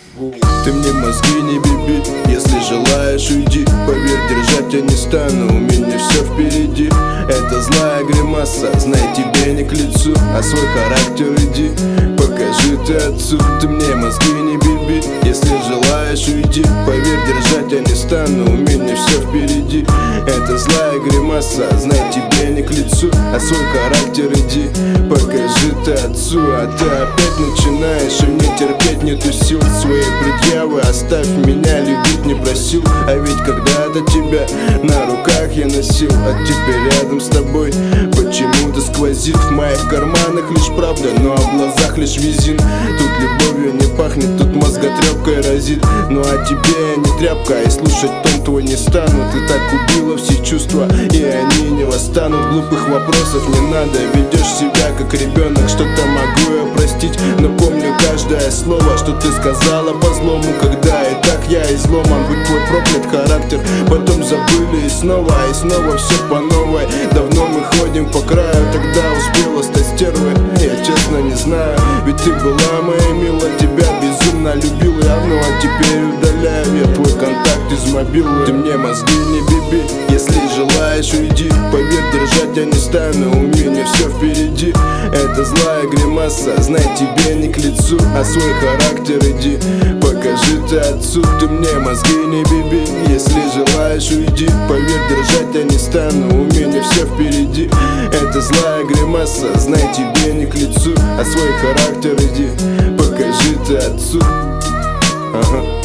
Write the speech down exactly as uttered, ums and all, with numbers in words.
Ты мне мозги не биби, если желаешь уйди. Поверь, держать я не стану, у меня все впереди. Это злая гримаса, знай, тебе не к лицу. А свой характер иди, покажи ты отцу. Ты мне мозги не биби, если желаешь уйди. Поверь, держать я не стану, у меня все впереди. Это злая гримаса, знай, тебе не к лицу. А свой характер иди, покажи ты отцу. А ты опять начинаешь, и мне терпеть нету сил. Свои предъявы оставь, меня любить не просил. А ведь когда-то тебя на руках я носил. А теперь рядом с тобой почему-то сквозит. В моих карманах лишь правда, но в глазах лишь визин. Тут любовью не пахнет, тут мозготрепкой разит. Ну а тебе я не тряпка, и слушать тон твой не стану. Ты так убила все чувства, и они не восстанут. Глупых вопросов не надо, ведешь себя как ребенок. Что-то могу я простить, но помню каждое слово, что ты сказала по злому. Когда и так я изломан, будь твой проклят характер. Потом забыли и снова, и снова все по новой. Давно мы ходим по краю, тогда успела стать стервой. Я честно не знаю, ведь ты была моей милой. Тебя безумно любил я, ну а теперь удаляю я твой контакт из мобилы. Ты мне мозги не биби, если желаешь уйди. Поверь, держать я не стану, у меня все впереди. Это злая гримаса, знай, тебе не к лицу. А свой характер иди, покажи ты отцу. Ты мне мозги не биби, если желаешь уйди. Поверь, держать я не стану, у меня все впереди. Это злая гримаса, знай, тебе не к лицу. А свой характер иди, покажи ты отцу. Ага.